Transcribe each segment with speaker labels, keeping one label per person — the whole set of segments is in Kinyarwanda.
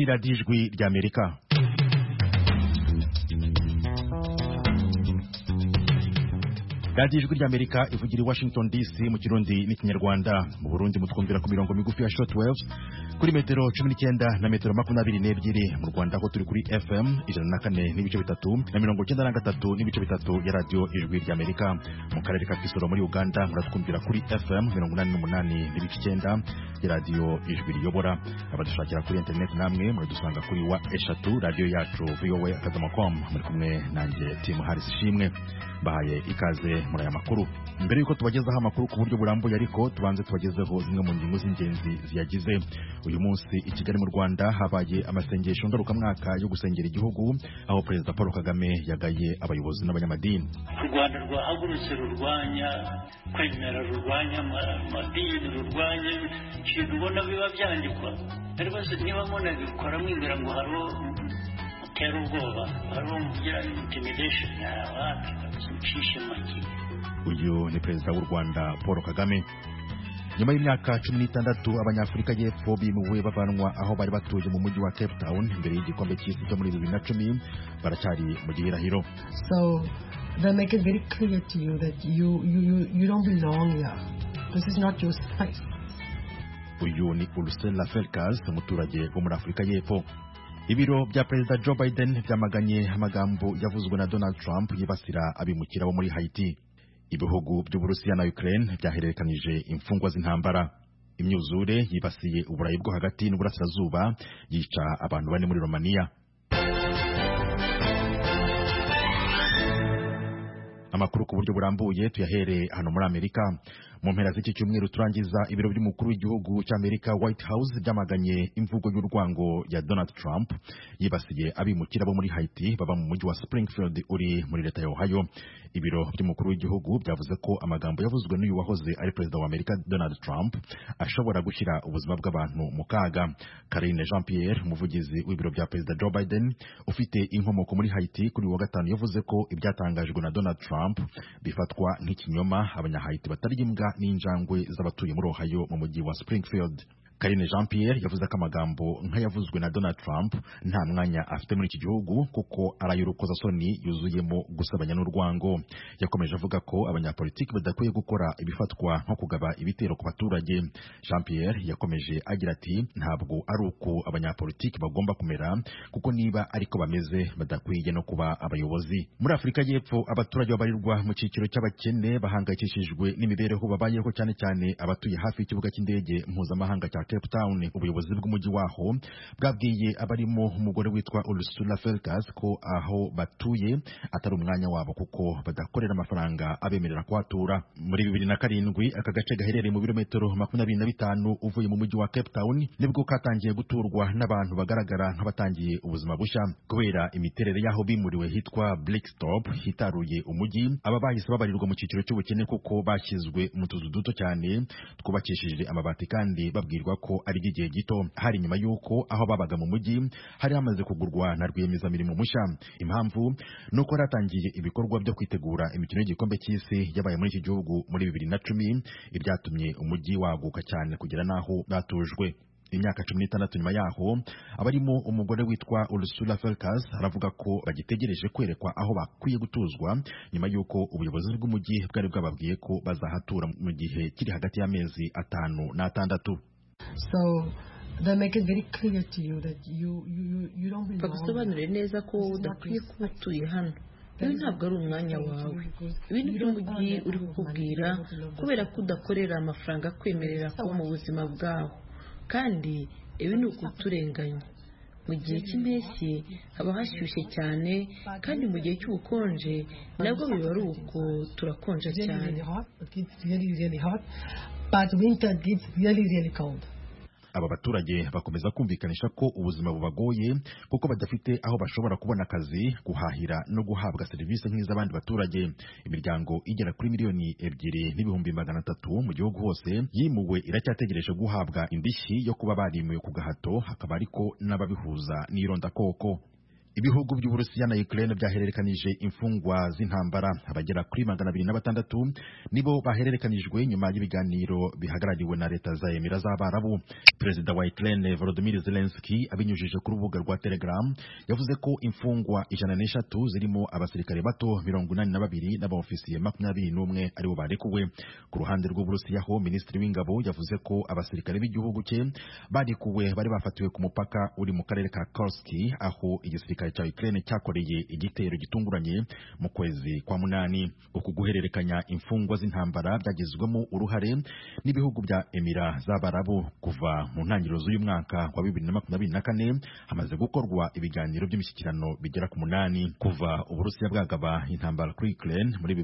Speaker 1: ni radiyo ijwi ry'Amerika. radiyo ijwi ry'Amerika ivugira i Washington DC mu Kirundi n'ikinyarwanda. Mu Burundi mutwumvira ku mirongo migufi ya shortwave kuri metero 19 na metero 22. Mu Rwanda ho turi kuri FM 104 n'ibice bitatu na 93 n'ibice bitatu ya radiyo ijwi ry'Amerika. Mu karere ka Kisoro muri Uganda muratwumvira kuri FM 88 n'ibice 9 ya radiyo ijwi riyobora. Abadushakira kuri internet namwe muradusanga kuri wa eshatu radiyo yacu voa.com. muri kumwe nanjye Tim Harris Shimwe. Bahaye ikaze muri aya makuru. Mbere yuko tubagezaho amakuru ku buryo burambuye, ariko tubanze tubagezeho zimwe mu ngingo z'ingenzi ziyagize. Uyu munsi i Kigali mu Rwanda habaye amasengesho ngarukamwaka yo gusengera igihugu, aho Perezida Paul Kagame yagaye abayobozi n'abanyamadini.
Speaker 2: U Rwanda rwahagurutse rurwanya kwemera, rurwanya amadini, rurwanya ikintu ubona biba byandikwa. Ariko niba munabikora mwibwira ngo hariho utera ubwoba, hariho mugira intimidation ucishe make.
Speaker 1: Uyu ni Perezida w'u Rwanda Paul Kagame. Nyuma y'imyaka 16 abanyafurika y'Epfo bimuwe bavanwa aho bari batuye mu mujyi wa Cape Town mbere y'igikombe cy'isi cyo muri 2010 baracyari mu gihirahiro.
Speaker 3: So they make it very clear to you that you don't belong here. This is not your space.
Speaker 1: Uyu ni Ursula Felkers, umuturage wo muri Afurika y'Epfo. Ibiro bya Perezida Joe Biden byamaganye amagambo yavuzwe na Donald Trump yibasira abimukira bo muri Haiti. Ibihugu by'Uburusiya na Ukraine byahererekanije imfungwa z'intambara. Imyuzure yibasiye uburayi bwo hagati n'uburasirazuba yica abantu bane muri Romania. Amakuru ku buryo burambuye tuyahere hano muri Amerika. Mu mpera z'iki cyumweru turangiza, ibiro by'umukuru w'igihugu cy'Amerika White House byamaganye imvugo y'urwango ya Donald Trump yibasiye abimukira bo muri Haiti baba mu mujyi wa Springfield uri muri leta ya Ohio. Ibiro by'umukuru w'igihugu byavuze ko amagambo yavuzwe n'uyu wahoze ari perezida wa Amerika Donald Trump ashobora gushyira ubuzima bw'abantu mu kaga. Karine Jean-Pierre, umuvugizi w'ibiro bya Perezida Joe Biden ufite inkomoko muri Haiti, kuri wa gatanu yavuze ko ibyatangajwe na Donald Trump bifatwa nk'ikinyoma, abanyahaiti batarimbwa n'injangwe z'abatuye muri Ohio mu mujyi wa Springfield. Karine Jean-Pierre yavuze ko amagambo nk'ayavuzwe na Donald Trump nta mwanya afite muri iki gihugu kuko arayurukozasoni yuzuyemo gusabanya n'urwango. Yakomeje avuga ko abanyapolitiki badakwiye gukora ibifatwa nko kugaba ibitero ku baturage. Jean-Pierre yakomeje agira ati ntabwo ari uko abanyapolitiki bagomba kumera, kuko niba ariko bameze badakwiye no kuba abayobozi. Muri Afurika y'Epfo abaturage babarirwa mu cyiciro cy'abakene bahangayikishijwe n'imibereho babayeho, cyane cyane abatuye hafi y'ikibuga cy'indege mpuzamahanga cya Cape Town. Ubuyobozi bw'umujyi waho bwabwiye abarimo umugore witwa Ursula Felkers ko aho batuye atari umwanya wabo kuko badakorera amafaranga abemerera kwatura. Muri 2007 aka gace gaherereye mu birometero 25 uvuye mu mujyi wa Cape Town nibwo katangiye guturwa n'abantu bagaragara nk'abatangiye ubuzima bushya. Kubera imiterere yaho bimuriwe hitwa Blackstop hitaruye umujyi, aba bahise babarirwa mu cyiciro cy'ubukene kuko bashyizwe mu tuzu duto cyane twubakishije amabati kandi babwirwa ko ari igihe gito. Hari nyuma y'uko aho babaga mu mujyi hari hamaze kugurwa na rwiyemezamirimo mushya. Impamvu nuko ratangiye ibikorwa byo kwitegura imikino y'igikombe cy'isi yabaye muri iki gihugu muri 2010, ibyatumye umujyi waguka cyane kugera naho batujwe. Imyaka 16 nyuma yaho abarimo umugore witwa Ursula Felkers aravuga ko bagitegereje kwerekwa aho bakwiye gutuzwa nyuma y'uko ubuyobozi bw'umujyi bwari bwababwiye ko bazahatura mu gihe kiri hagati y'amezi 5 na 6.
Speaker 3: So they make it very clear to you that you don't belong.
Speaker 4: Bagusobanurire neza ko udakwiye kuba utuye hano. Ibi ntabwo ari umwanya wawe. Ibintu by'umujyi uri kukubwira kubera ko udakorera amafaranga kwemerera kuba mu buzima bwawe, kandi ibi ni ukuturenganya. Mu gihe cy'impeshyi haba hashyushye cyane, kandi mu gihe cy'ubukonje nabwo biba ari uko turakonja cyane.
Speaker 3: But winter gets really cold.
Speaker 1: Aba baturage bakomeza kumvikanisha ko ubuzima bubagoye kuko badafite aho bashobora kubona akazi, guhahira no guhabwa serivisi nk'iz'abandi baturage. Imiryango igera kuri 2,300,000 mu gihugu hose yimuwe iracyategereje guhabwa indishyi yo kuba barimiwe ku gahato, hakaba ariko n'ababihuza n'irondakoko. Ibihugu by'Uburusiya na Ukraine byahererekanije imfungwa z'intambara abagera kuri 206 nibo bahererekanijwe nyuma y'ibiganiro bihagarariwe na leta za Emirates z'Abarabu. Perezida wa Ukraine Volodymyr Zelensky abinyujije ku rubuga rwa Telegram yavuze ko imfungwa 103 zirimo abasirikare bato 82 n'abaofisiye 21 aribo barekuwe. Ku ruhande rw'Uburusiya ho Minisitiri w'Ingabo yavuze ko abasirikare b'igihugu cye barekuwe bari bafatiwe ku mupaka uri mu karere ka Kursk aho igisirikare cya Ukraine cyakoreye igitero gitunguranye mu kwezi kwa munani. Uku guhererekanya imfungwa z'intambara byagizwemo uruhare n'ibihugu bya Emirates z'Abarabu. Kuva mu ntangiriro z'uyu mwaka wa 2024 hamaze gukorwa ibiganiro by'imishyikirano bigera ku 8 kuva Uburusiya bwagaba intambara kuri Ukraine muri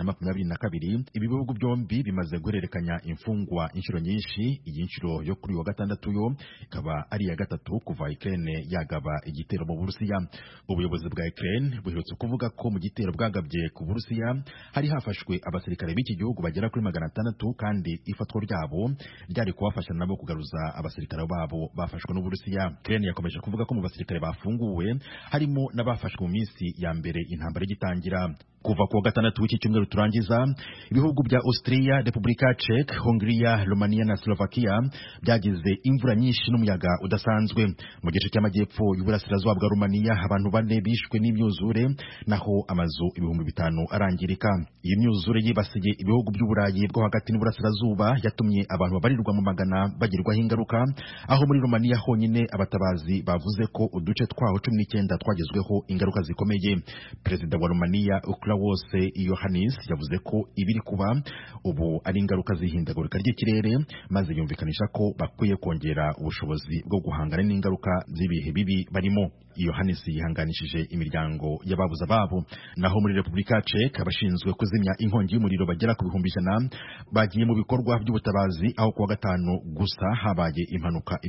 Speaker 1: 2022. Ibi bihugu byombi bimaze guhererekanya imfungwa inshuro nyinshi. Iyi nshuro yo kuri wa gatandatu yo ikaba ari ya gatatu kuva Ukraine yagaba igitero mu Burusiya. Ubuyobozi bwa Ukraine buherutse kuvuga ko mu gitero bwagabye ku Burusiya hari hafashwe abasirikare b'iki gihugu bagera kuri 600 kandi ifatwa ryabo ryari kubafasha nabo kugaruza abasirikare babo bafashwe n'Uburusiya. Ukraine yakomeje kuvuga ko mu basirikare bafunguwe harimo n'abafashwe mu minsi ya mbere intambara igitangira. Kuva ku gatandatu w'iki cyumweru turangiza, ibihugu bya Austria, Republika Czech, Hungria, Romania na Slovakia byagize imvura nyinshi n'umuyaga udasanzwe. Mu gice cy'amajyepfo y'uburasirazuba bwa Romania abantu 4 bishwe n'imyuzure naho amazu 5,000 arangirika. Iyi myuzure yibasiye ibihugu by'Uburayi bwo hagati n'uburasirazuba yatumye abantu babarirwa mu magana bagirwaho ingaruka, aho muri Romania honyine abatabazi bavuze ko uduce twaho 19 twagezweho ingaruka zikomeye. Perezida wa Romania wose Iohannis yavuze ko ibiri kuba ubu ari ingaruka zihindagurika ry'ikirere, maze yumvikanisha ko bakwiye kongera ubushobozi bwo guhangana n'ingaruka z'ibihe bibi barimo. Iohannis yihanganishije imiryango y'ababuze ababo. Naho muri Republika Czech abashinzwe kuzimya inkongi y'umuriro bagera ku 100,000 bagiye mu bikorwa by'ubutabazi, aho kuwa gatanu gusa habaye impanuka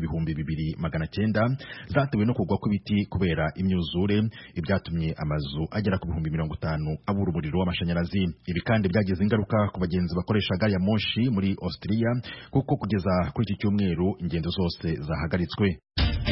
Speaker 1: 2,900 zatewe no kugwa kw'ibiti kubera imyuzure, ibyatumye amazu agera ku 50,000 abura umuriro w'amashanyarazi. Ibi kandi byagize ingaruka ku bagenzi bakoresha gari ya moshi muri Austria kuko kugeza kuri iki cyumweru ingendo zose zahagaritswe.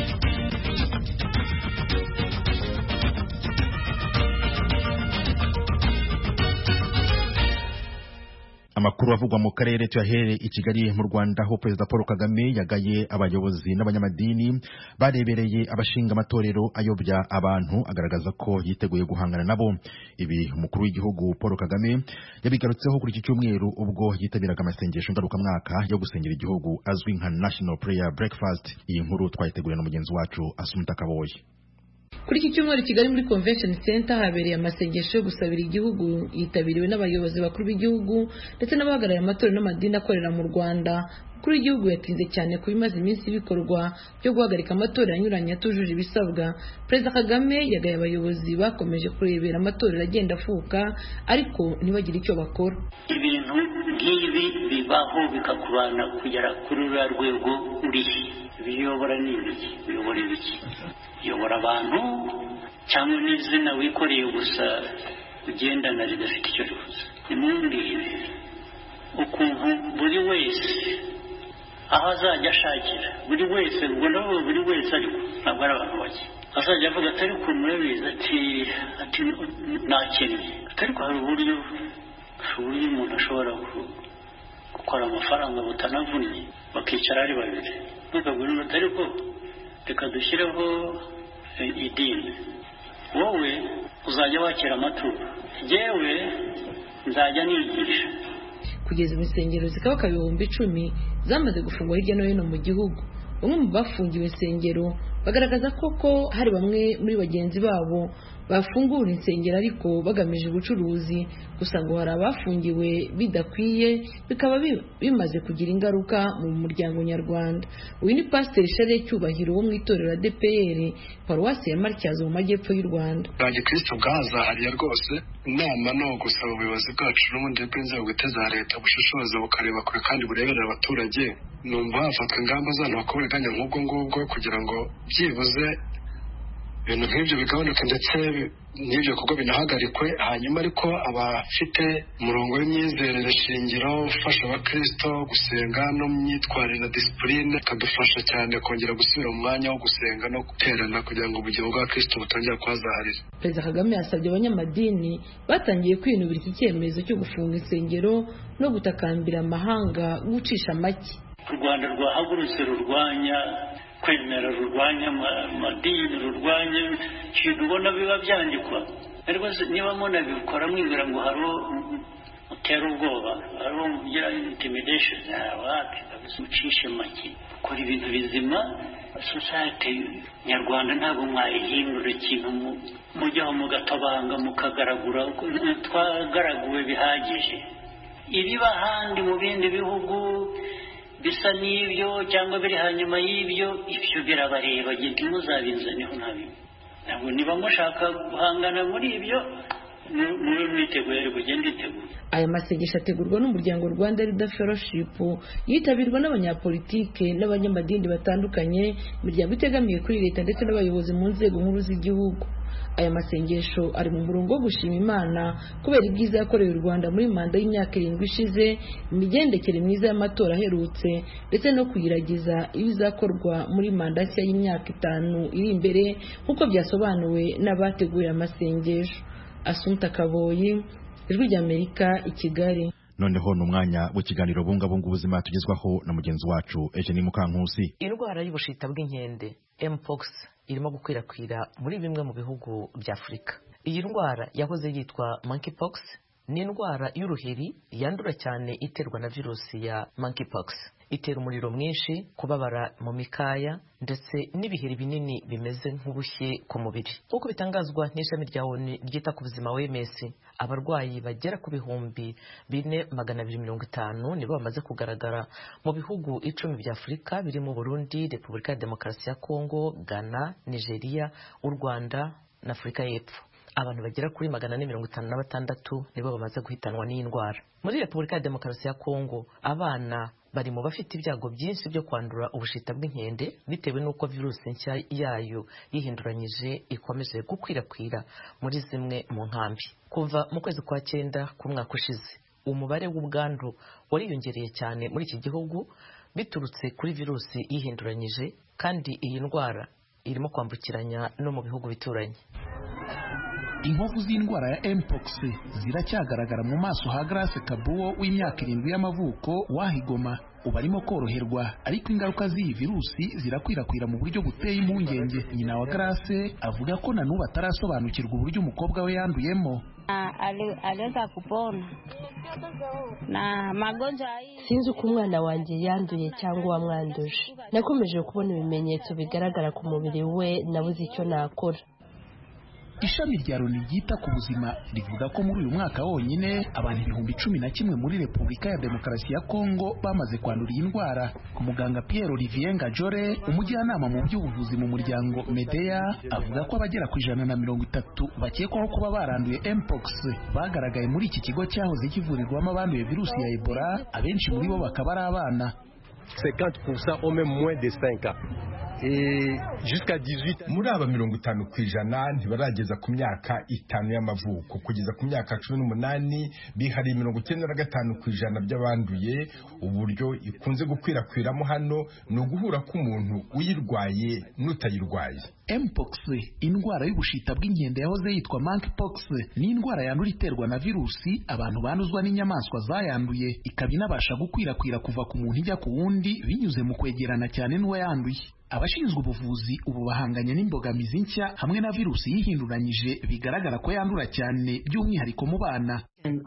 Speaker 1: Amakuru avugwa mu karere tuyahere i Kigali mu Rwanda, aho Perezida Paul Kagame yagaye abayobozi n'abanyamadini barebereye abashinga amatorero ayobya abantu, agaragaza ko yiteguye guhangana nabo. Ibi umukuru w'igihugu Paul Kagame yabigarutseho kuri iki cyumweru ubwo yitabiraga amasengesho ngarukamwaka yo gusengera igihugu azwi nka National Prayer Breakfast. Iyi nkuru twayiteguriwe na mugenzi wacu Asumta Kaboyi.
Speaker 4: Kuri iki cyumweru Kigali muri Convention Center habereye amasengesho yo gusabira igihugu yitabiriwe n'abayobozi bakuru b'igihugu ndetse n'abahagarariye amatorero n'amadini akorera mu Rwanda. Kuri igihugu yatinze cyane ku bimaze iminsi bikorwa byo guhagarika amatorero anyuranye atujuje ibisabwa. Perezida Kagame yagaye abayobozi bakomeje kurebera amatorero agenda afuka ariko ntibagire icyo bakora.
Speaker 2: Ibintu nk'ibi bibaho bikakubana kugera kuri uriya rwego urihe. Biyobora n'ibiki, biyobora ibiki, biyobora abantu cyangwa n'izina wikoreye gusa ugendana ridafite icyo rivuze. Nimumbwire ukuntu buri wese aho azajya ashakira, buri wese ubwo nabo buri wese ariko ntabwo ari abantu bake azajya avuga atari ukuntu urabizi ati nakennye, ariko hari uburyo umuntu ashobora gukora amafaranga butanavunnye bakicara ari babiri. Ntukagure utari ko reka dushyireho idini, wowe uzajya wakira amaturo, yewe nzajya nigisha.
Speaker 4: Kugeza insengero zikaba 10,000 zamaze gufungwa hirya no hino mu gihugu. Bamwe mu bafungiwe insengero bagaragaza ko hari bamwe muri bagenzi babo bafungura insengero ariko bagamije ubucuruzi, gusa ngo hari abafungiwe bidakwiye bikaba bimaze kugira ingaruka mu muryango nyarwanda. Uyu ni Pasiteri Charles Cyubahiro wo mu itorero ADPR Paruwasi ya Matyazo mu majyepfo y'u Rwanda.
Speaker 5: Kristo bwaza hariya rwose inama no gusaba ubuyobozi bwacu n'ubundi bw'inzego guteza leta bushishoza bukareba kure kandi bureberera abaturage. Numva hafatwa ingamba z'abantu bakoreranya nk'ubwo ngubwo kugira ngo byibuze ibintu nk'ibyo bigabanuke ndetse n'ibyo bikorwa binahagarikwe, hanyuma ariko abafite umurongo w'imyizerere shingiro ufasha abakristo gusenga no mu myitwarire na disipurine ikadufasha cyane kongera gusubira mu mwanya wo gusenga no guterana kugira ngo ubugingo bwa kristo butongera kuhazaharira.
Speaker 4: Perezida Kagame yasabye abanyamadini batangiye kwinubira iki cyemezo cyo gufunga insengero no gutakambira amahanga gucisha make.
Speaker 2: U Rwanda rwahagurutse rurwanya kwemera, rurwanya amadini, rurwanya ikintu ubona biba byandikwa. Ariko niba munabikora mwibwira ngo hari utera ubwoba, hari ugira intimidation, ucishe make, ukora ibintu bizima. Society nyarwanda ntabwo mwayihindura ikintu mujyaho mugatabanga mukagaragura. Twagaraguwe bihagije. Ibiba ahandi mu bindi bihugu bisa n'ibyo cyangwa biri hanyuma y'ibyo, ibyo birabareba, giti muzabinzaneho ntabwo niba mushaka guhangana muri ibyo muri mwiteguye kugenda iteguye.
Speaker 4: Aya masengesho ategurwa n'umuryango Rwanda Leader Fellowship, yitabirwa n'abanyapolitike n'abanyamadini batandukanye, imiryango itegamiye kuri leta ndetse n'abayobozi mu nzego nkuru z'igihugu. Aya masengesho ari mu murongo wo gushima Imana kubera ibyiza yakoreye u Rwanda muri manda y'imyaka 7 ishize, imigendekere myiza y'amatora aherutse ndetse no kuyiragiza ibizakorwa muri manda nshya y'imyaka 5 iri imbere nk'uko byasobanuwe n'abateguye amasengesho. Assumpta Kaboyi, Ijwi ry'Amerika, i Kigali.
Speaker 1: Noneho n'umwanya w'ikiganiro bungabunga ubuzima tugezwaho na mugenzi wacu Eugenie Mukankusi.
Speaker 6: Indwara y'ubushita bw'inkende mpox irimo gukwirakwira muri bimwe mu bihugu bya Afurika. Iyi ndwara yahoze yitwa monkeypox, ni indwara y'uruheri yandura cyane iterwa na virusi ya monkeypox. Itera umuriro mwinshi, kubabara mu mikaya ndetse n'ibiheri binini bimeze nk'ubushye ku mubiri. Uko bitangazwa n'ishami rya ONU ryita ku buzima OMS, abarwayi bagera ku 4,250 nibo bamaze kugaragara mu bihugu 10 bya Afurika birimo Burundi, Repubulika ya Demokarasi ya Kongo, Ghana, Nigeria, u Rwanda na Afurika y'Epfo. Abantu bagera kuri 456 nibo bamaze guhitanwa n'iyi ndwara. Muri Repubulika ya Demokarasi ya Kongo, abana bari mu bafite ibyago byinshi byo kwandura ubushita bw'inkende bitewe n'uko virusi nshya yayo yihinduranyije ikomeje gukwirakwira muri zimwe mu nkambi. Kuva mu kwezi kwa 9 k'umwaka ushize, umubare w'ubwandu wariyongereye cyane muri iki gihugu biturutse kuri virusi yihinduranyije, kandi iyi ndwara irimo kwambukiranya no mu bihugu bituranye.
Speaker 7: Inkovu z'indwara ya mpox ziracyagaragara mu maso ha Grace Kabuo w'imyaka 7 y'amavuko wahigoma. Ubarimo koroherwa, ariko ingaruka z'iyi virusi zirakwirakwira mu buryo buteye impungenge. Nyina wa Grace avuga ko nanubu atarasobanukirwa uburyo umukobwa we yanduyemo.
Speaker 8: Alianza kupona na magonjwa hii.
Speaker 9: Sinzi uko umwana wanjye yanduye cyangwa wamwanduje. Nakomeje kubona ibimenyetso bigaragara ku mubiri we, nabuze icyo nakora.
Speaker 7: Ishami rya Loni ryita ku buzima rivuga ko muri uyu mwaka wonyine abantu 11,000 muri Repubulika ya Demokarasi ya Kongo bamaze kwandura iyi ndwara. Umuganga Pierre Olivier Ngajore, umujyanama mu by'ubuvuzi mu muryango Medea, avuga ko abagera ku 130 bakekwaho kuba baranduye mpox bagaragaye muri iki kigo cyahoze kivurirwamo abanduye virusi ya Ebola. Abenshi muri bo bakaba ari abana.
Speaker 10: 50% au même moins de 5 ans. Jusqu'à 18
Speaker 11: muri aba 50% ntibarageza ku myaka 5 y'amavuko. Kugeza ku myaka 18 bihari 95% by'abanduye. Uburyo ikunze gukwirakwiramo hano ni uguhura k'umuntu uyirwaye n'utayirwaye.
Speaker 7: Mpox, indwara y'ubushita bw'inkende yahoze yitwa monkeypox, ni indwara yandura iterwa na virusi abantu banduzwa n'inyamaswa zayanduye, ikaba inabasha gukwirakwira kuva ku muntu ijya ku wundi binyuze mu kwegerana cyane n'uwo yanduye. Abashinzwe ubuvuzi ubu bahanganye n'imbogamizi nshya hamwe na virusi yihinduranyije bigaragara ko yandura cyane, by'umwihariko mu bana.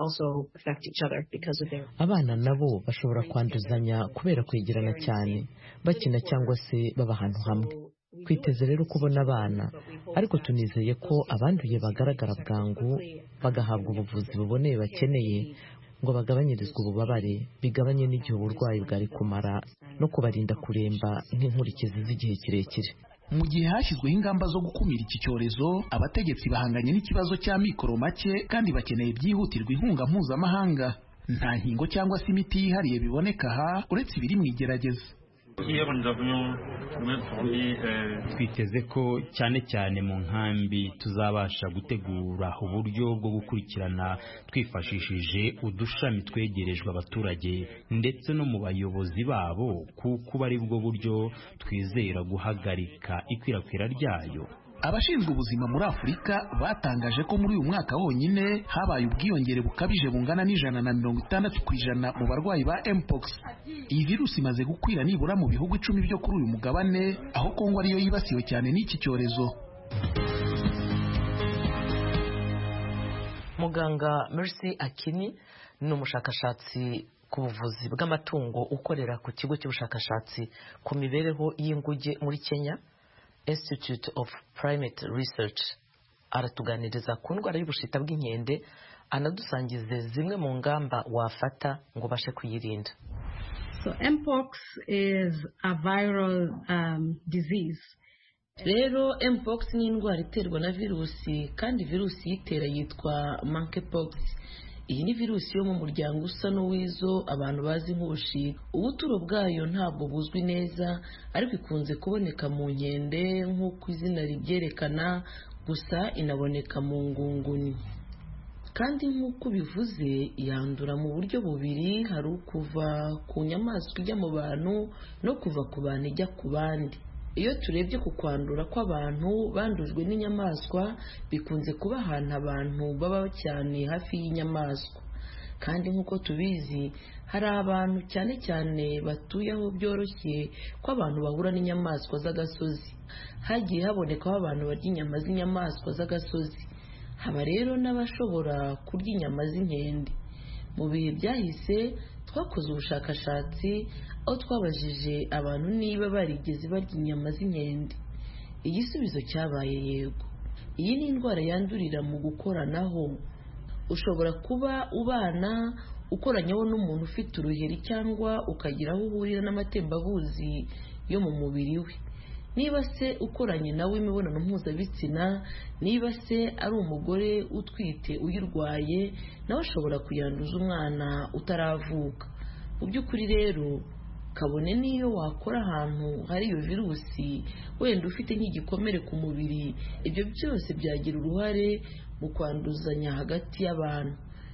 Speaker 6: Abana nabo bashobora kwanduzanya kubera kwegerana cyane, bakina cyangwa se baba ahantu hamwe. Twiteze rero kubona abana, ariko tunizeye ko abanduye bagaragara bwangu bagahabwa ubuvuzi buboneye bakeneye ngo bagabanyirizwe ububabare, bigabanye n'igihe uburwayi bwari kumara no kubarinda kuremba nk'inkurikizi z'igihe kirekire.
Speaker 7: Mu gihe hashyizweho ingamba zo gukumira iki cyorezo, abategetsi bahanganye n'ikibazo cya mikoro make kandi bakeneye byihutirwa inkunga mpuzamahanga. Nta nkingo cyangwa se imiti yihariye biboneka aha uretse ibiri mu igerageza.
Speaker 12: twiteze ko cyane cyane mu nkambi tuzabasha gutegura uburyo bwo gukurikirana twifashishije udushami twegerejwe abaturage ndetse no mu bayobozi babo kuko bari bwo buryo twizera guhagarika ikwirakwira ryayo.
Speaker 7: Abashinzwe ubuzima muri Afurika batangaje ko muri uyu mwaka wonyine habaye ubwiyongere bukabije bungana n'60% mu barwayi ba Mpox. Iyi virusi imaze gukwira nibura mu bihugu 10 byo kuri uyu mugabane, aho Kongo ariyo yibasiwe cyane n'iki cyorezo.
Speaker 6: Muganga Mercy Akini ni umushakashatsi ku buvuzi bw'amatungo ukorera ku kigo cy'ubushakashatsi ku mibereho y'inguge muri Kenya, Institute of Primate Research. Aratuganiriza ku ndwara y'ubushita bw'inkende, anadusangize zimwe mu ngamba wafata ngo bashe kuyirinda.
Speaker 13: So Mpox is a viral disease.
Speaker 4: Rero Mpox ni indwara iterwa na virusi, kandi virusi yitera yitwa Monkeypox. Iyi ni virusi yo mu muryango usa n'uwizo abantu bazi nk'ubushita. Ubuturo bwayo ntabwo buzwi neza, ariko ikunze kuboneka mu nkende nk'uko izina ribyerekana, gusa inaboneka mu ngunguni. Kandi nk'uko bivuze yandura mu buryo bubiri, hari ukuva ku nyamaswa ijya mu bantu no kuva ku bantu ijya ku bandi. Iyo turebye ku kwandura kw'abantu bandujwe n'inyamaswa, bikunze kuba ahantu abantu baba cyane hafi y'inyamaswa. Kandi nk'uko tubizi, hari abantu cyane cyane batuye aho byoroshye ko abantu bahura n'inyamaswa z'agasozi. Hagiye habonekaho abantu barya inyama z'inyamaswa z'agasozi. Haba rero n'abashobora kurya inyama z'inkende. Mu bihe byahise twakoze ubushakashatsi aho twabajije abantu niba barigeze barya inyama z'inkende. Igisubizo cyabaye yego. Iyi ni indwara yandurira mu gukoranaho. Ushobora kuba ubana ukoranyeho n'umuntu ufite uruheri, cyangwa ukagira aho uhurira n'amatembabuzi yo mu mubiri we. Niba se ukoranye nawe imibonano mpuzabitsina, niba se ari umugore utwite uyirwaye, nawe ashobora kuyanduza umwana utaravuka. Mu by'ukuri rero, kabone n'iyo wakora ahantu hari iyo virusi, wenda ufite nk'igikomere ku mubiri, ibyo byose byagira uruhare mu kwanduzanya hagati y'abantu.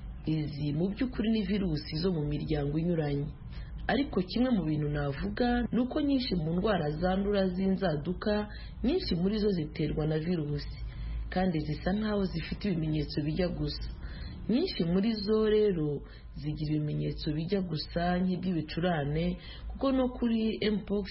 Speaker 4: Izi mu by'ukuri ni virusi zo mu miryango inyuranye. Ariko kimwe mu bintu navuga ni uko nyinshi mu ndwara zandura z'inzaduka, nyinshi muri zo ziterwa na virusi, kandi zisa nkaho zifite ibimenyetso bijya gusa. Nyinshi muri zo rero zigira ibimenyetso bijya gusa nk'iby'ibicurane, kuko no kuri Mpox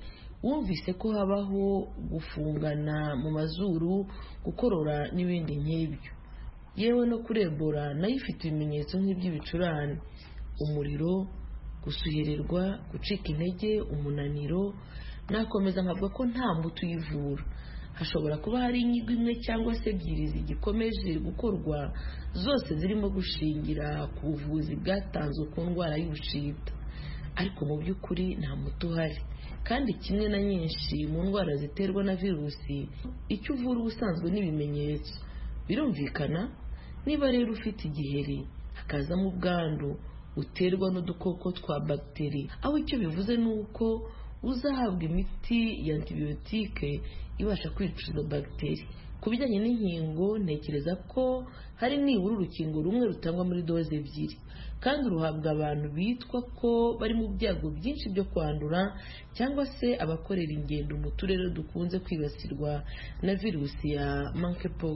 Speaker 4: wumvise ko habaho gufungana mu mazuru, gukorora n'ibindi nk'ibyo. Yewe no kuri Ebola nayo ifite ibimenyetso nk'iby'ibicurane: umuriro, gusuhererwa, gucika intege, umunaniro. Nakomeza nkavuga ko nta muti uyivura. Hashobora kuba hari inyigo imwe cyangwa se ebyiri zigikomeje gukorwa, zose zirimo gushingira ku buvuzi bwatanzwe ku ndwara y'ubushita. Ariko mu by'ukuri nta muti uhari. Kandi kimwe na nyinshi mu ndwara ziterwa na virusi, icyo uvura ubusanzwe n'ibimenyetso. Birumvikana, niba rero ufite igiheri hakazamo ubwandu uterwa n'udukoko twa bagiteri, aho icyo bivuze ni uko uzahabwa imiti ya antibiyotike ibasha kwica izo bagiteri. Ku bijyanye n'inkingo, ntekereza ko hari nibura urukingo rumwe rutangwa muri doze ebyiri, kandi ruhabwa abantu bitwa ko bari mu byago byinshi byo kwandura, cyangwa se abakorera ingendo mu turere dukunze kwibasirwa na virusi ya Monkeypox.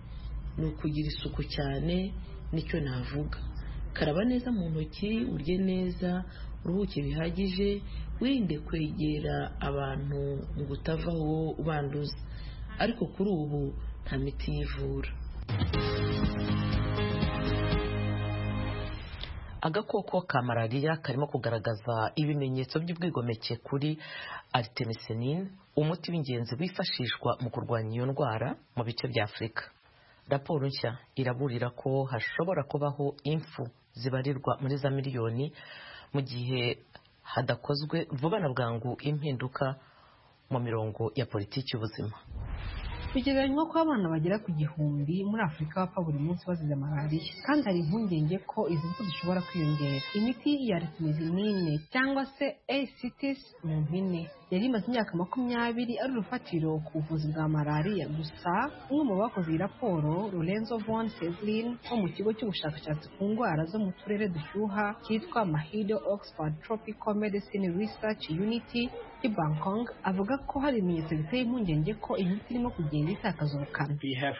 Speaker 4: Ni ukugira isuku cyane, nicyo navuga. Karaba neza mu ntoki, urye neza, uruhuke bihagije, wirinde kwegera abantu ngo utavaho ubanduza. Ariko kuri ubu nta miti yivura.
Speaker 6: Agakoko ka malariya karimo kugaragaza ibimenyetso by'ubwigomeke kuri artemisinin, umuti w'ingenzi wifashishwa mu kurwanya iyo ndwara mu bice bya Afurika. Raporo nshya iraburira ko hashobora kubaho impfu zibarirwa muri za miliyoni mu gihe hadakozwe vuba na bwangu impinduka mu mirongo ya politiki y'ubuzima.
Speaker 14: bigereranywa ko abana bagera ku 1,000 muri Afurika bapfa buri munsi bazize malariya, kandi hari impungenge ko izi mpfu zishobora kwiyongera. Imiti ya artemisinin cyangwa se ACTs mu mpine yari imaze imyaka 20 ari urufatiro ku buvuzi bwa malariya. Gusa umwe mu bakoze iyi raporo, Lorenzo von Seslin wo mu kigo cy'ubushakashatsi ku ndwara zo mu turere dushyuha cyitwa Mahido Oxford Tropical Medicine Research Unity i Bangkok, avuga ko hari ibimenyetso biteye impungenge ko imiti irimo kugenda itakaza ubukana.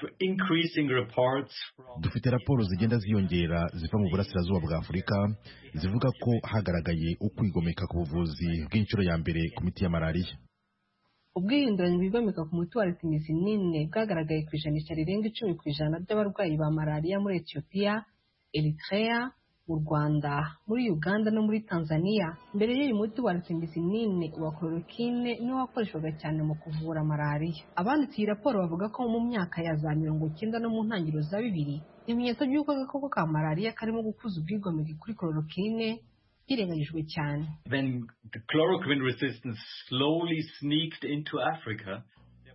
Speaker 1: Dufite raporo zigenda ziyongera ziva mu burasirazuba bwa Afurika zivuga ko hagaragaye ukwigomeka ku buvuzi bw'inshuro ya mbere ku miti ya malariya.
Speaker 14: Ubwihinduranye bwigomeka ku muti wa artemisinin bwagaragaye ku ijanisha rirenga 10% by'abarwayi ba malariya muri Ethiopia, Eritrea, mu Rwanda, muri Uganda no muri Tanzania. Mbere y'uyu muti wa artemisinin wa chloroquine niwo wakoreshwaga cyane mu kuvura malariya. Abanditse iyi raporo bavuga ko mu myaka ya za 90 no mu ntangiriro za 2000 ibimenyetso by'uko agakoko ka malariya karimo gukuza ubwigomeke kuri chloroquine birengagijwe cyane.
Speaker 15: When the chloroquine resistance slowly sneaked into Africa,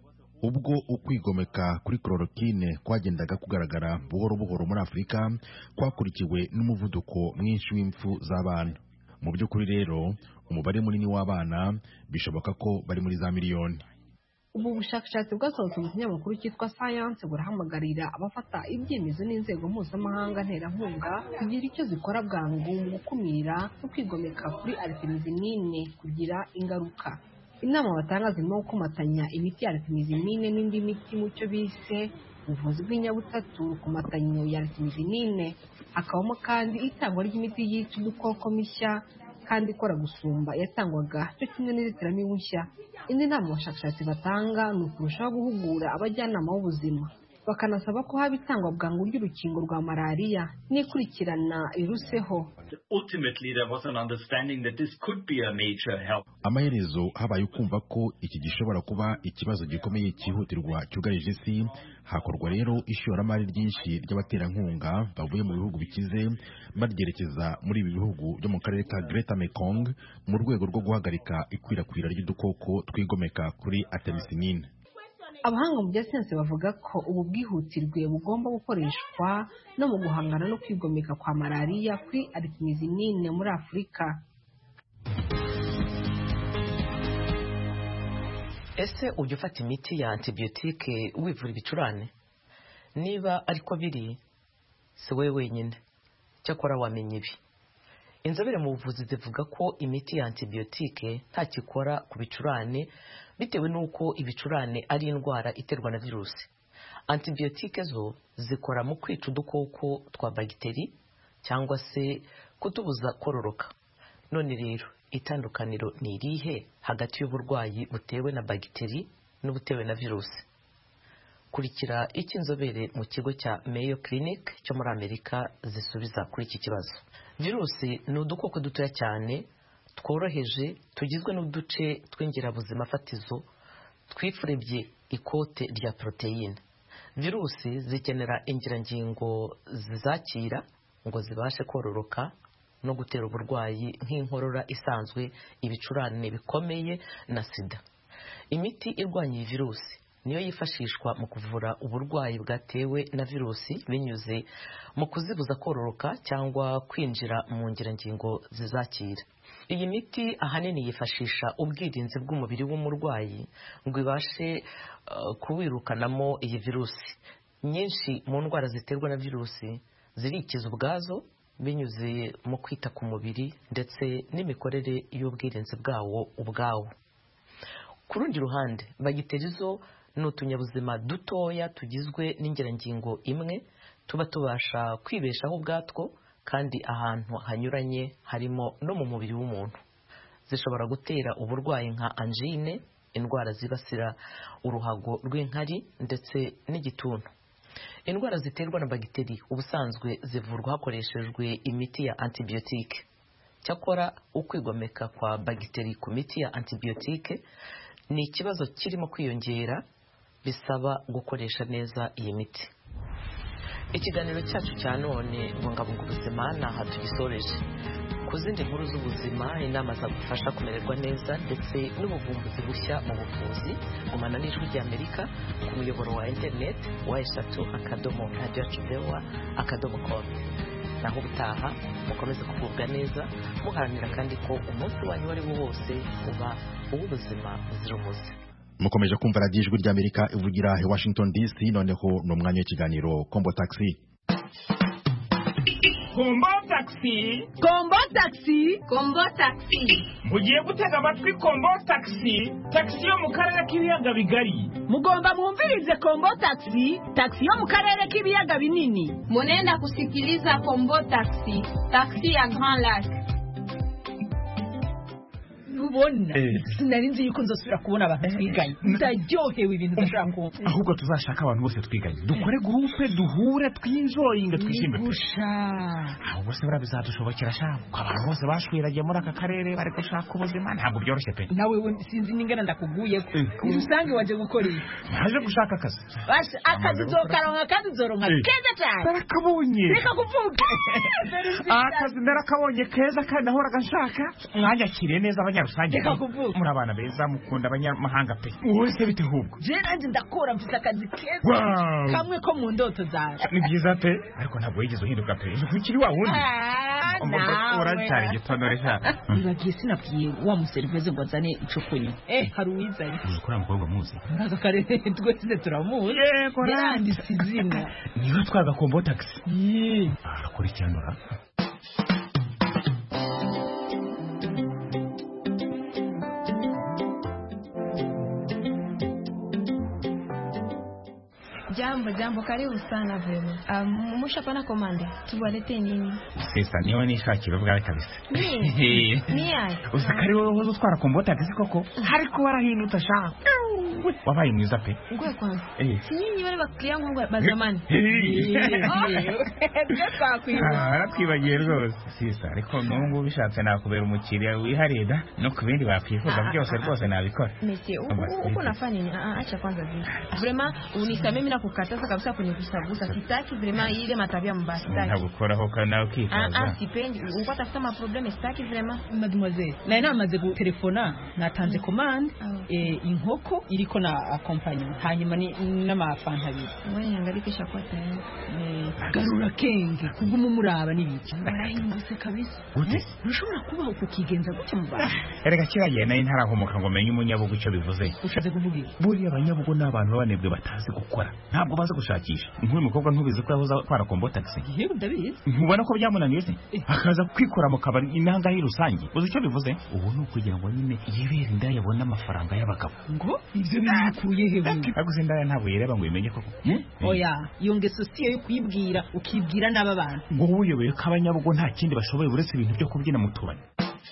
Speaker 1: ubwo ukwigomeka kuri chloroquine kwagendaga kugaragara buhoro buhoro muri Afurika, kwakurikiwe n'umuvuduko mwinshi w'impfu z'abana. Mu by'ukuri rero umubare munini w'abana bishoboka ko bari muri za miliyoni.
Speaker 14: Ubu bushakashatsi bwasohotse mu kinyamakuru cyitwa Science burahamagarira abafata ibyemezo n'inzego mpuzamahanga nterankunga kugira icyo zikora bwangu mu gukumira no kwigomeka kuri artemisinin kugira ingaruka. Inama batanga zirimo gukomatanya imiti ya artemisinin n'indi miti mu cyo bise ubuvuzi bw'inyabutatu ku matanyo ya artemisinin. Hakabamo kandi itangwa ry'imiti yica udukoko mishya kandi ikora gusumba yatangwaga cyo kimwe n'inzitiramibu nshya. Indi nama abashakashatsi batanga ni ukurushaho guhugura abajyanama b'ubuzima, bakanasaba ko haba itangwa bwangu ry'urukingo rwa malariya n'ikurikirana riruseho.
Speaker 15: Ultimately there was an understanding that this could be a major help.
Speaker 1: Amaherezo habaye ukumva ko iki gishobora kuba ikibazo gikomeye cyihutirwa cyugarije isi. Hakorwa rero ishoramari ryinshi ry'abaterankunga bavuye mu bihugu bikize baryerekeza muri ibi bihugu byo mu karere ka Greater Mekong mu rwego rwo guhagarika ikwirakwira ry'udukoko twigomeka kuri artemisinin.
Speaker 14: Abahanga mu bya siyansi bavuga ko ubu bwihutirwe bugomba gukoreshwa no mu guhangana no kwigomeka kwa malariya kuri artemisinin muri Afurika.
Speaker 6: Ese ujya ufata imiti ya antibiyotike wivura ibicurane? Niba ariko biri, si wowe wenyine, cyakora wamenya ibi. Inzobere mu buvuzi zivuga ko imiti ya antibiyotike ntacyo ikora ku bicurane bitewe n'uko ibicurane ari indwara iterwa na virusi. Antibiyotike zo zikora mu kwica udukoko twa bagiteri cyangwa se kutubuza kororoka. None rero itandukaniro ni irihe hagati y'uburwayi butewe na bagiteri n'ubutewe na virusi? Kurikira iki inzobere mu kigo cya Mayo Clinic cyo muri Amerika zisubiza kuri iki kibazo. Virusi ni udukoko dutoya cyane tworoheje tugizwe n'uduce tw'ingirabuzima fatizo twifurebye ikote rya poroteyine. Virusi zikenera ingirangingo zizakira ngo zibashe kororoka no gutera uburwayi nk'inkorora isanzwe, ibicurane bikomeye na sida. Imiti irwanya iyi virusi niyo yifashishwa mu kuvura uburwayi bwatewe na virusi binyuze mu kuzibuza kororoka cyangwa kwinjira mu ngirangingo zizakira. Iyi miti ahanini yifashisha ubwirinzi bw'umubiri w'umurwayi ngo ibashe kuwirukanamo iyi virusi. Nyinshi mu ndwara ziterwa na virusi zirikiza ubwazo binyuze mu kwita ku mubiri ndetse n'imikorere y'ubwirinzi bwawo ubwawo. Ku rundi ruhande, bagiteri zo ni utunyabuzima dutoya tugizwe n'ingirangingo imwe tuba tubasha kwibeshaho ubwatwo kandi ahantu hanyuranye harimo no mu mubiri w'umuntu. Zishobora gutera uburwayi nka angine, indwara zibasira uruhago rw'inkari ndetse n'igituntu. Indwara ziterwa na bagiteri ubusanzwe zivurwa hakoreshejwe imiti ya antibiyotike. Cyakora ukwigomeka kwa bagiteri ku miti ya antibiyotike ni ikibazo kirimo kwiyongera, bisaba gukoresha neza iyi miti. Ikiganiro cyacu cya none bungabunga ubuzima naha tugisoreje. ku zindi nkuru z'ubuzima, inama zagufasha kumererwa neza ndetse n'ubuvumbuzi bushya mu buvuzi, gumana n'Ijwi ry'Amerika ku muyoboro wa interineti wa3.radio.com. naho ubutaha mukomeze kugubwa neza, muharanira kandi ko umunsi wanyu wari wo wose uba uw'ubuzima buzira umuze.
Speaker 1: Mukomeje kumva radiyo Ijwi ry'Amerika ivugira i Washington DC. Noneho ni umwanya w'ikiganiro Kombo Taxi.
Speaker 16: Kombo Taxi,
Speaker 17: Kombo Taxi,
Speaker 16: Kombo Taxi. Mugiye gutega amatwi Kombo Taxi, taxi yo mu karere k'ibiyaga bigari.
Speaker 17: Mugomba mwumvirize Kombo Taxi, taxi yo mu karere k'ibiyaga binini.
Speaker 18: Munenda kusikiliza Kombo Taxi, taxi ya Grand Lac.
Speaker 17: Ubona sinari nzi yuko nzosubira kubona abantu twiganye. Ndaryohewe ibintu ndashaka ko
Speaker 16: ahubwo tuzashaka abantu bose twiganye, dukore groupe duhure twinjoyinga twishime
Speaker 17: gusha.
Speaker 16: Ahubwo se birabizadushobokera shaka abantu bose bashwiragiye muri aka karere bari gushaka ubuzima, ntabwo byoroshye pe.
Speaker 17: Nawe sinzi ningana ndakuguye ko urusange waje gukora iki?
Speaker 16: Naje gushaka akazi.
Speaker 17: Basha akazi zokaronka kandi zoronka keza cyane.
Speaker 16: Barakabonye.
Speaker 17: Reka kuvuga.
Speaker 16: Akazi ndarakabonye keza kandi nahoraga nshaka. Mwanya kire neza abanyarusange. Muri abana beza mukunda abanyamahanga pe. Wose bite hubwo?
Speaker 17: Je nanje ndakora mfite akazi keza. Kamwe ko mu ndoto zawe.
Speaker 16: Ni byiza pe, ariko ntabwo yigeze uhinduka pe. Ukiri wa wundi. Uracyari gitonore cyane.
Speaker 17: Nibagiye sinabwiye wa museriveze ngo azane ico kunywa. Hari uwizanye.
Speaker 16: Ukora mukobwa muzi.
Speaker 17: Nazo kare twese turamuzi.
Speaker 16: Yego
Speaker 17: yanditse izina.
Speaker 16: Niyo twaga Kombo Taxi. Arakora icyandura.
Speaker 18: Jambo, karibu sana vema. Mushapana komande, tuwalete nini?
Speaker 16: Sasa niwe nishakira bwa kabisa.
Speaker 18: Ni ai.
Speaker 16: Usakari wowe utwara Kombo Taxi koko. Hariko warahinuta shaka. Wabaye mwiza pe.
Speaker 18: Ngwe kwanza. Si nyinyi wale bakiriya ngo bazamani.
Speaker 16: Aratwibagiye rwose. Sisa ariko nungu bishatse nakubera umukiriya wihariye da no kubindi bakwifuza byose rwose nabikora.
Speaker 18: Monsieur, uko nafanya nini? Acha kwanza vile. Vraiment unisamee mimi nakukataza kabisa kunigusagusa. Sitaki vraiment ile matabia mbaya.
Speaker 16: Ntagukoraho kana ukikaza.
Speaker 18: Sipendi. Uko tafuta ma problème sitaki vraiment.
Speaker 17: Mademoiselle. Na namaze gutelefona natanze commande inkoko iriko na accompagnement hanyuma ni n'amafanta abiri.
Speaker 18: Wewe angalikisha kwa tayari.
Speaker 17: Garura kenge kuguma umuraba nibiki. Barahindutse kabisa. Ushobora kuba ukukigenza gute mu bana.
Speaker 16: Erega kiragiye nayo ntarahomoka ngo menye umunyabugo icyo bivuze.
Speaker 17: Ushatse kuvuga iki?
Speaker 16: Buri abanyabugo n'abantu babanebwe batazi gukora. Ntabwo baze gushakisha. Nk'uyu mukobwa ntubizi ko yahoza kwara Kombo Taxi.
Speaker 17: Yego ndabizi.
Speaker 16: Ntubona ko byamunaniye se? Akaza kwikora mu kabari inanga y'urusange. Uzi icyo bivuze? Ubu ni ukugira ngo nyine yibere inda yabona amafaranga y'abagabo.
Speaker 17: Ngo ibyo bikuye he bundi?
Speaker 16: Aguze inda ntabwo yereba ngo imenye koko.
Speaker 17: Oya, iyo ngeso siyo yo kwibwira, ukibwira n'ababana.
Speaker 16: Ngo uyoboye ko abanyabugo nta kindi bashoboye uretse ibintu byo kubyina mu tubari.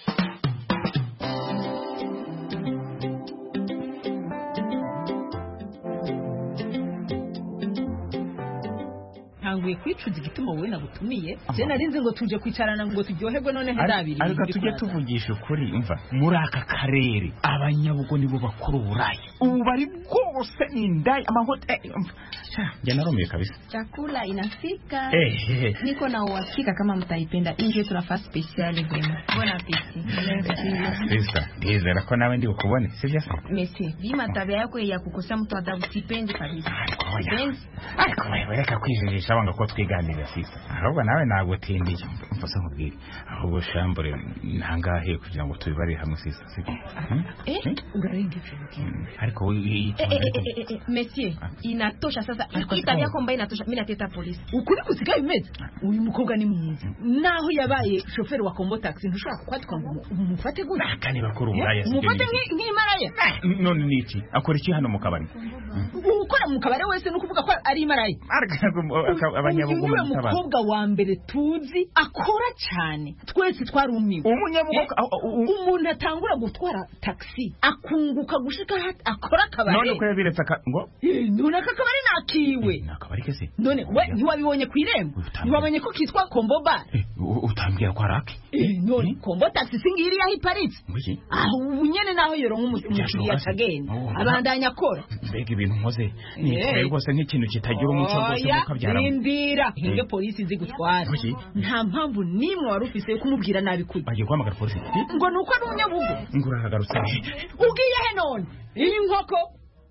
Speaker 17: Ntanguye kwicuza igituma wowe nagutumiye. Je narinze ngo tuje kwicarana ngo turyoherwe none ndabiri.
Speaker 16: Ariko tujye tuvugisha ukuri umva. Muri aka karere abanyabugo nibo bakuru burayi. Ubu bari bwose indai amahote. Jana narumiye kabisa.
Speaker 18: Chakula inafika. Niko na uhakika kama mtaipenda. Inje tunafaa special vema. Bon appétit.
Speaker 16: Sisa, ndizera ko nawe ndi ukubone. Sivyo se?
Speaker 18: Monsieur, bima tabia yako ya kukosa mtu adabu sipendi kabisa.
Speaker 16: Ariko wewe reka kwijirisha wanga ko twiganira sisa. Ahubwo nawe nagutindiye. Mfase nkubwire. Ahubwo shambure ntangahe kugira ngo tubibare hamwe sisa.
Speaker 17: Urarenga ivyo.
Speaker 16: Ariko
Speaker 18: Monsieur, inatosha sasa. Itabia ko mbaye inatosha. Mimi nateta polisi.
Speaker 17: Ukuri kusiga bimeze. Uyu mukobwa ni mwiza. Naho yabaye chauffeur wa Kombo Taxi ntushaka kwatwa ngo umufate gute.
Speaker 16: Akani bakuru buraya.
Speaker 17: Umufate nk'imaraya.
Speaker 16: None niki? Akora iki hano mu kabari?
Speaker 17: Ukora mu kabari wese no kuvuga ko ari imaraya.
Speaker 16: Abanyabugo
Speaker 17: umukobwa wa mbere tuzi akora cyane. Twese twarumiwe.
Speaker 16: Umunyabugo
Speaker 17: umuntu atangura gutwara taxi akunguka gushika akora kabari.
Speaker 16: None ko yabiretse ngo
Speaker 17: none akabari kiwe
Speaker 16: nakabari kese
Speaker 17: none we ntiwabibonye ku irembo ntiwabonye ko kitwa Kombo Bar
Speaker 16: utambwira ko arake
Speaker 17: none Kombo taxi singiri yaho iparitse ubu nyene naho yoronka umukiriya cagenda abandanya akora
Speaker 16: mbega ibintu nkoze nitwaye rwose nk'ikintu kitagira umuco rwose mukabyara
Speaker 17: ndira hinge polisi zigutwara nta mpamvu nimwe wari ufise yo kumubwira nabi kuri
Speaker 16: bagiye guhamagara polisi
Speaker 17: ngo nuko ari umunyabugo
Speaker 16: ngurahagarutse
Speaker 17: ugiye he none iyi nkoko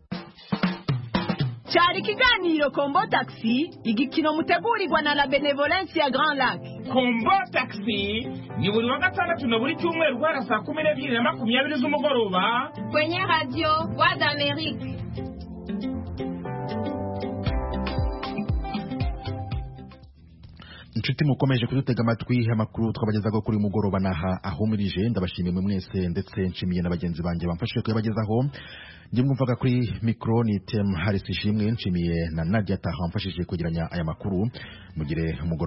Speaker 17: cyari ikiganiro Kombo Taxi igikino mutegurirwa na la Benevolence ya Grand Lac.
Speaker 16: Kombo Taxi ni buri wa gatandatu na buri cyumweru guhera saa 12:20 z'umugoroba
Speaker 18: kwenye radio Voix d'Amérique.
Speaker 1: inshuti mukomeje kudutega amatwi amakuru twabagezaho kuri mugoroba naha ahumirije ndabashimiye mwese ndetse nshimiye n'abagenzi banjye bamfashije kuyabagezaho njye mwumvaga kuri micro ni Tem Harris Ishimwe nshimiye na Nadia Taha mfashije kugeranya aya makuru mugire